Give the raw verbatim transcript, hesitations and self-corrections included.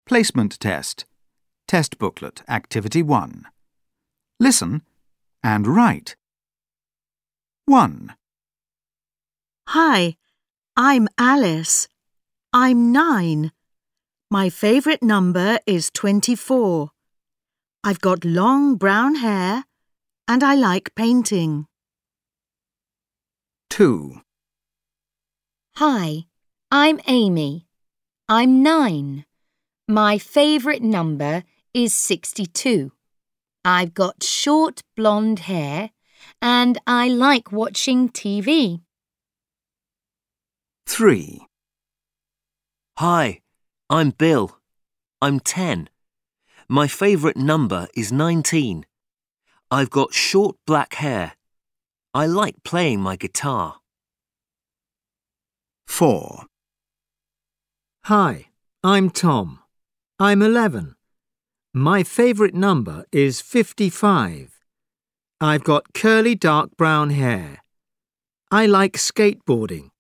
Placement test. Test booklet, Activity one. Listen and write. one. Hi, I'm Alice. I'm nine. My favourite number is twenty-four. I've got long brown hair and I like painting. two. Hi, I'm Amy. I'm nine. My favourite number is sixty-two. I've got short blonde hair and I like watching T V. three. Hi, I'm Bill. I'm ten. My favourite number is nineteen. I've got short black hair. I like playing my guitar. four. Hi, I'm Tom. I'm eleven. My favourite number is fifty-five. I've got curly dark brown hair. I like skateboarding.